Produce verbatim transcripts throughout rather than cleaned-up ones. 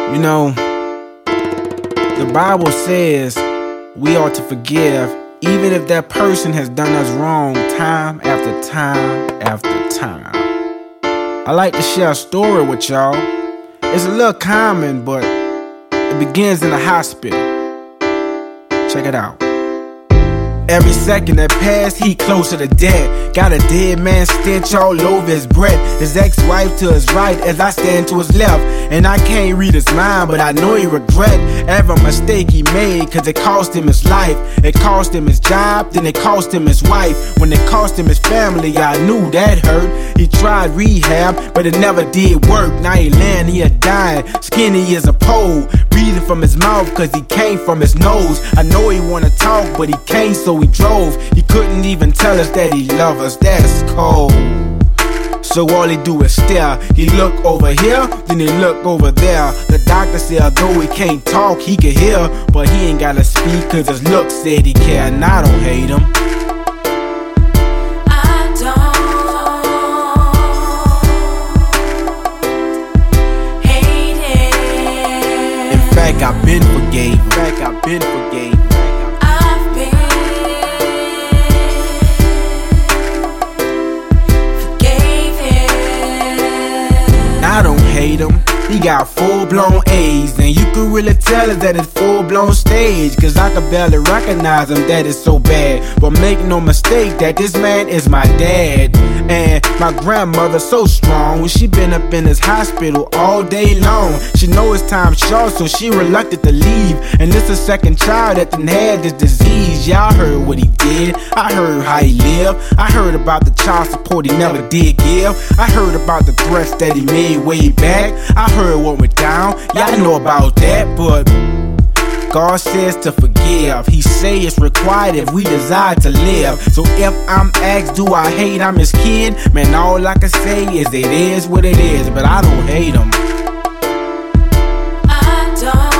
You know, the Bible says we ought to forgive even if that person has done us wrong time after time after time. I like to share a story with y'all. It's a little common, but it begins in a hospital. Check it out. Every second that passed, he closer to death. Got a dead man stench all over his breath. His ex-wife to his right as I stand to his left. And I can't read his mind, but I know he regret every mistake he made, cause it cost him his life. It cost him his job, then it cost him his wife. When it cost him his family, I knew that hurt. He tried rehab, but it never did work. Now he laying here dying, skinny as a pole, breathing from his mouth cause he came from his nose. I know he wanna talk, but he can't, so we drove. He couldn't even tell us that he loved us. That's cold. So all he do is stare. He look over here, then he look over there. The doctor said although he can't talk, he can hear, but he ain't gotta speak cause his look said he care. And I don't hate him. I don't hate him. In fact, I've been forgave. In fact, I've been forgave. I don't hate him. He got full-blown A's, and you could really tell us that it's full-blown stage, cause I could barely recognize him, that is so bad. But make no mistake that this man is my dad. And my grandmother so strong, when she been up in this hospital all day long. She know it's time short, so she reluctant to leave. And this a second child that done had this disease. Y'all heard what he did, I heard how he lived. I heard about the child support he never did give. I heard about the threats that he made way back. I heard what went down, y'all know about that. But God says to forgive. He say it's required if we desire to live. So if I'm asked, do I hate I'm his kid? Man, all I can say is it is what it is. But I don't hate him. I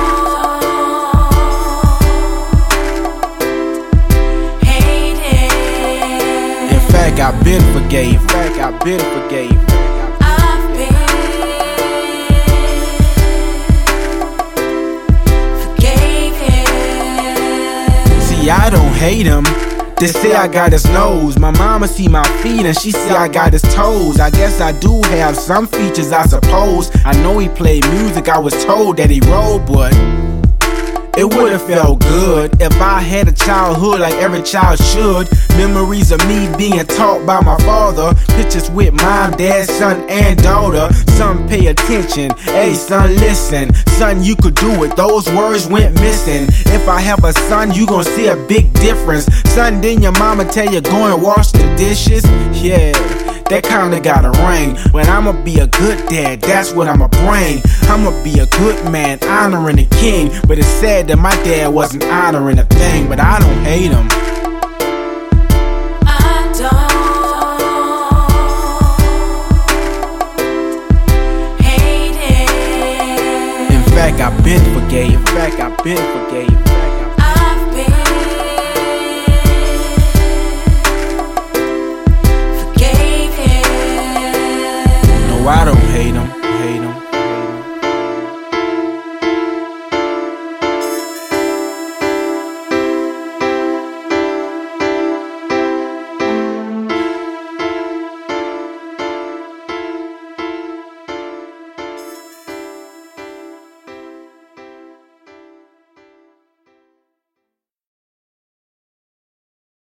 don't hate him. In fact, I've been forgave. In fact, I've been forgave. I've been I don't hate him. They say I got his nose. My mama see my feet and she say I got his toes. I guess I do have some features, I suppose. I know he played music, I was told that he wrote, but it would've felt good if I had a childhood like every child should. Memories of me being taught by my father. Pictures with mom, dad, son, and daughter. Son, pay attention. Hey, son, listen. Son, you could do it. Those words went missing. If I have a son, you gon' see a big difference. Son, then your mama tell you go and wash the dishes. Yeah, that kinda gotta ring. But I'ma be a good dad, that's what I'ma bring. I'ma be a good man, honoring the king. But it's sad that my dad wasn't honoring a thing. But I don't hate him. I don't hate him. In fact, I've been forgave. In fact, I've been forgave.